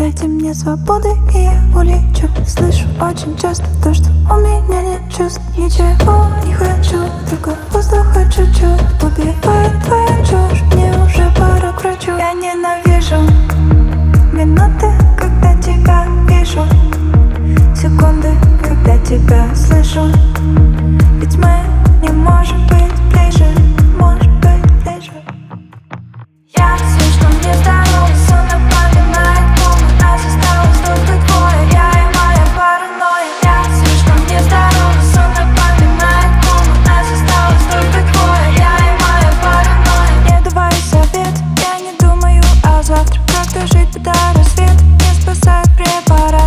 Дайте мне свободы, и я улечу. Слышу очень часто то, что у меня нет чувств. Ничего не хочу, только воздуха чуть-чуть. Убивает твоя чушь, мне уже пора к врачу. Я ненавижу минуты, когда тебя вижу, секунды, когда тебя слышу. Ведь мы не можем быть ближе, может быть ближе. Я слишком нездорова, сон напоминает помню. Нас осталось только двое, я и моя паранойя. Я слишком нездорова, сон напоминает помню. Нас осталось только двое, я и моя паранойя. Не давай совет, я не думаю о завтра. Как дожить до рассвета, не спасает препарат.